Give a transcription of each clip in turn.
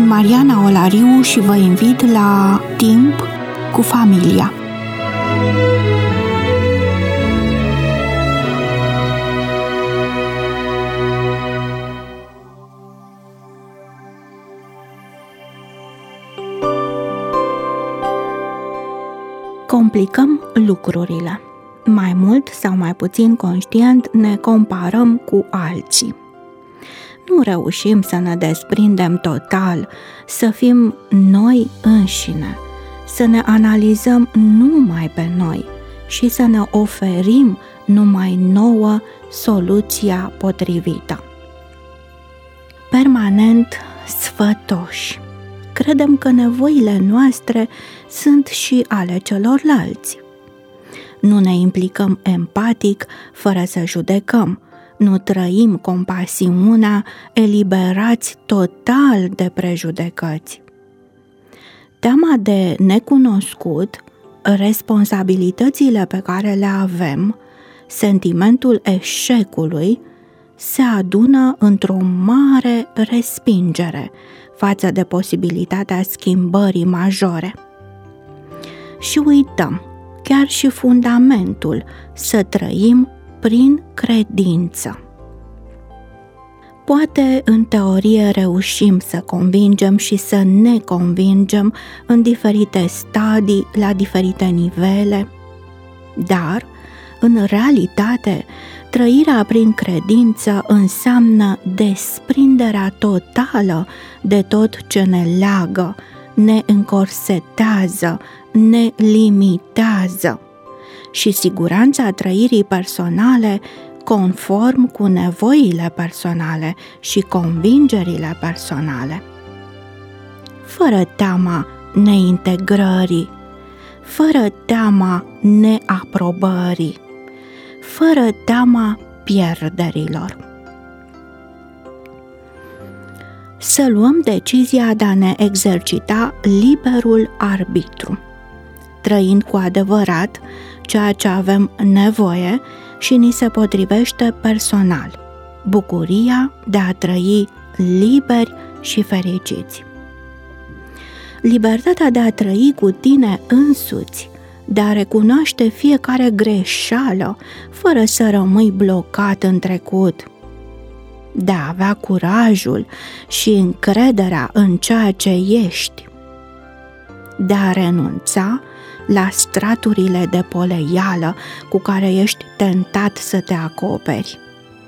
Sunt Mariana Olariu și vă invit la Timp cu familia. Complicăm lucrurile. Mai mult sau mai puțin conștient ne comparăm cu alții. Nu reușim să ne desprindem total, să fim noi înșine, să ne analizăm numai pe noi și să ne oferim numai nouă soluția potrivită. Permanent sfătoși. Credem că nevoile noastre sunt și ale celorlalți. Nu ne implicăm empatic fără să judecăm. Nu trăim compasiunea eliberați total de prejudecăți. Teama de necunoscut, responsabilitățile pe care le avem, sentimentul eșecului, se adună într-o mare respingere față de posibilitatea schimbării majore. Și uităm chiar și fundamentul, să trăim prin credință. Poate în teorie reușim să convingem și să ne convingem în diferite stadii, la diferite nivele, dar, în realitate, trăirea prin credință înseamnă desprinderea totală de tot ce ne leagă, ne încorsetează, ne limitează și siguranța trăirii personale conform cu nevoile personale și convingerile personale. Fără teama neintegrării, fără teama neaprobării, fără teama pierderilor. Să luăm decizia de a ne exercita liberul arbitru, trăind cu adevărat ceea ce avem nevoie și ni se potrivește personal, bucuria de a trăi liberi și fericiți. Libertatea de a trăi cu tine însuți, de a recunoaște fiecare greșeală fără să rămâi blocat în trecut, de a avea curajul și încrederea în ceea ce ești, de a renunța la straturile de poleială cu care ești tentat să te acoperi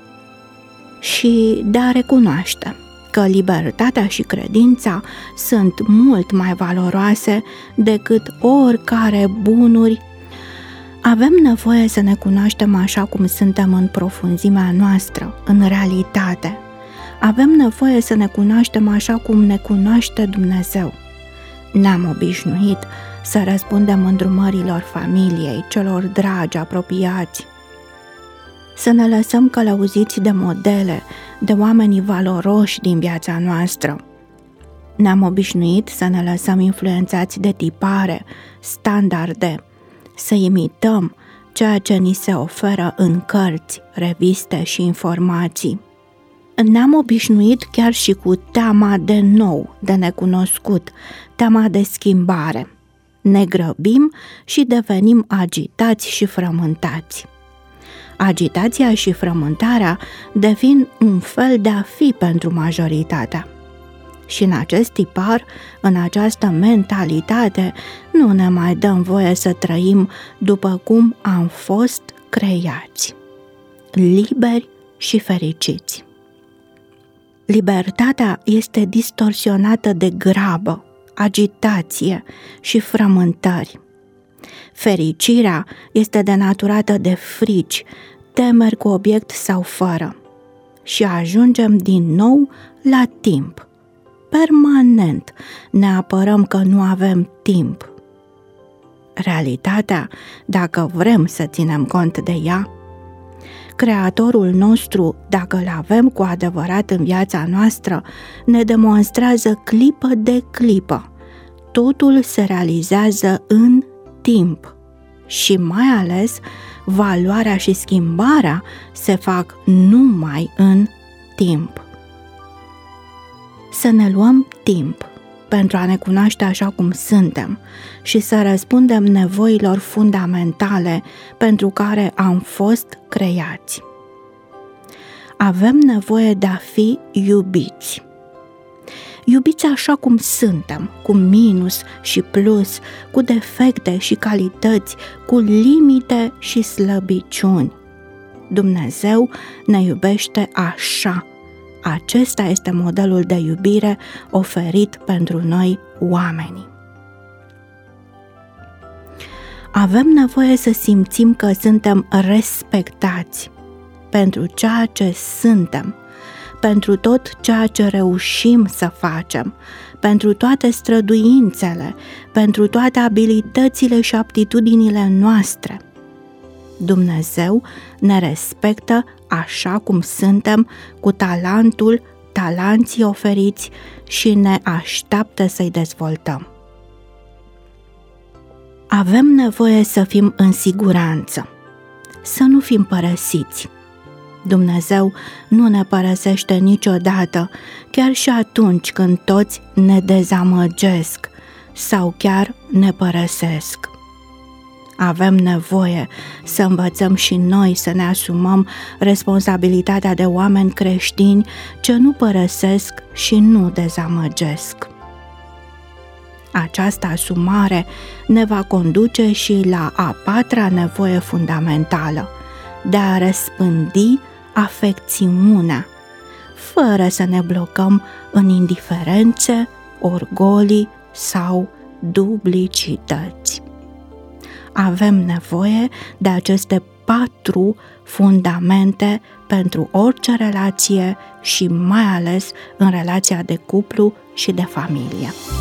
și de a recunoaște că libertatea și credința sunt mult mai valoroase decât oricare bunuri. Avem nevoie să ne cunoaștem așa cum suntem în profunzimea noastră, în realitate. Avem nevoie să ne cunoaștem așa cum ne cunoaște Dumnezeu. Ne-am obișnuit să răspundem îndrumărilor familiei, celor dragi, apropiați. Să ne lăsăm călăuziți de modele, de oamenii valoroși din viața noastră. Ne-am obișnuit să ne lăsăm influențați de tipare, standarde, să imităm ceea ce ni se oferă în cărți, reviste și informații. Ne-am obișnuit chiar și cu teama de nou, de necunoscut, teama de schimbare. Ne grăbim și devenim agitați și frământați. Agitația și frământarea devin un fel de a fi pentru majoritatea. Și în acest tipar, în această mentalitate, nu ne mai dăm voie să trăim după cum am fost creați, liberi și fericiți. Libertatea este distorsionată de grabă, agitație și frământări. Fericirea este denaturată de frici, temeri cu obiect sau fără. Și ajungem din nou la timp. Permanent ne apărăm că nu avem timp. Realitatea, dacă vrem să ținem cont de ea, Creatorul nostru, dacă îl avem cu adevărat în viața noastră, ne demonstrează clipă de clipă. Totul se realizează în timp și mai ales valoarea și schimbarea se fac numai în timp. Să ne luăm timp. pentru a ne cunoaște așa cum suntem și să răspundem nevoilor fundamentale pentru care am fost creați. Avem nevoie de a fi iubiți. Iubiți așa cum suntem, cu minus și plus, cu defecte și calități, cu limite și slăbiciuni. Dumnezeu ne iubește așa. Acesta este modelul de iubire oferit pentru noi oamenii. Avem nevoie să simțim că suntem respectați pentru ceea ce suntem, pentru tot ceea ce reușim să facem, pentru toate străduințele, pentru toate abilitățile și aptitudinile noastre. Dumnezeu ne respectă așa cum suntem, cu talanții oferiți și ne așteaptă să-i dezvoltăm. Avem nevoie să fim în siguranță, să nu fim părăsiți. Dumnezeu nu ne părăsește niciodată, chiar și atunci când toți ne dezamăgesc sau chiar ne părăsesc. Avem nevoie să învățăm și noi să ne asumăm responsabilitatea de oameni creștini ce nu părăsesc și nu dezamăgesc. Această asumare ne va conduce și la a patra nevoie fundamentală, de a răspândi afecțiunea, fără să ne blocăm în indiferențe, orgolii sau duplicități. Avem nevoie de aceste 4 fundamente pentru orice relație și mai ales în relația de cuplu și de familie.